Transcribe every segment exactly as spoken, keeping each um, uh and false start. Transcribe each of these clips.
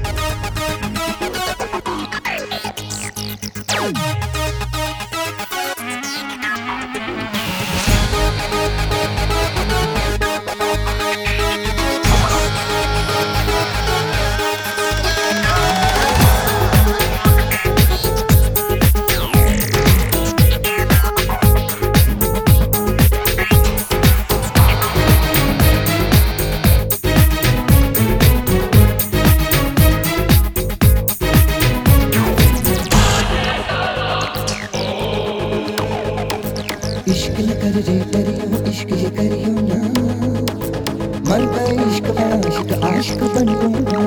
इश्क न कर रे करियो इश्क ये करियो ना, मन का इश्क आशिक आशिक बनियो ना।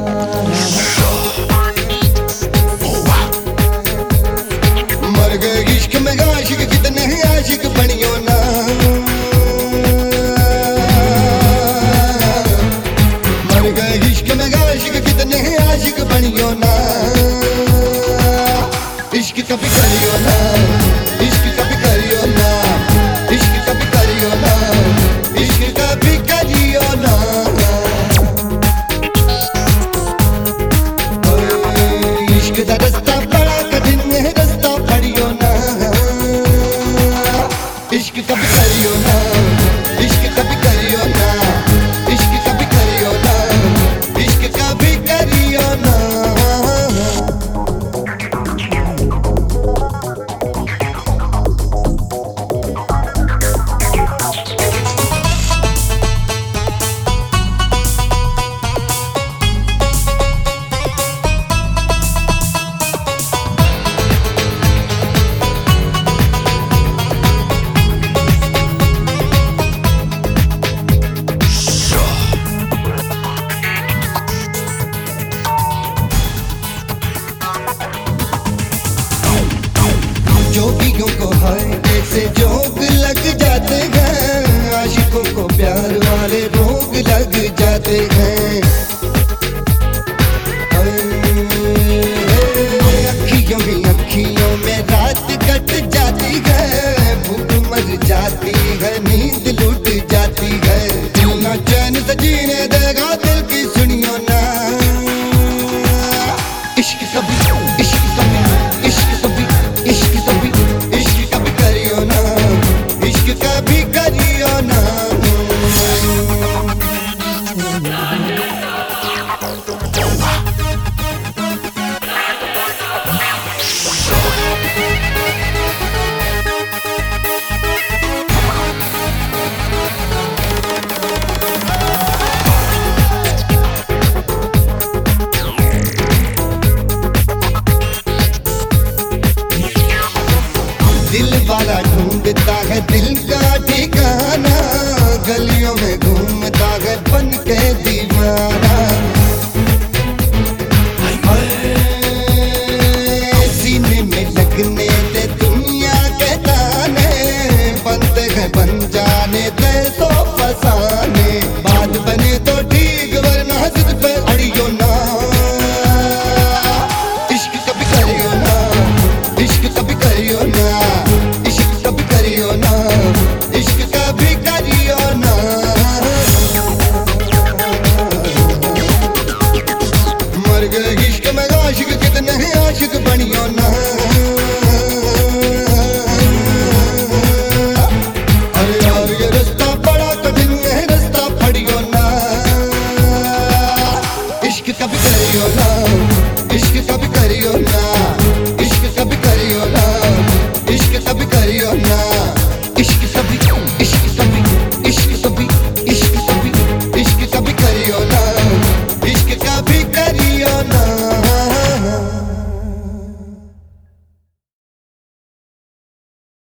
मर गए इश्क में आशिक कितने आशिक बनियो ना। मर गए इश्क में आशिक कितने आशिक बनियो ना। इश्क कभी करियो ना, इश्क कभी करियो ना, इश्क कभी करियो ना, इश्क कभी करियो ना। इश्क का रास्ता बड़ा कठिन है, रास्ता पड़ियो ना। इश्क कभी करियो ना, इश्क कभी करियो ना, इश्क कभी करियो ना, इश्क कभी करियो ना। जोगियों को है ऐसे जोग लग जाते हैं, आशिकों को प्यार वाले रोग लग जाते हैं। अखियों ही अखियों में रात कट जाती है, भूख मर जाती है, नींद लुट जाती है। दिल ना चैन से जीने देगा, दिल की सुनियो ना। इश्क कभी इश्क कभी इश्क कभी इश्क कभी इश्क कभी करियो ना, इश्क कभी करियो ना। दिल वाला ढूंढता है दिल का ठिकाना, गलियों में घूमता है बन के दीवाना।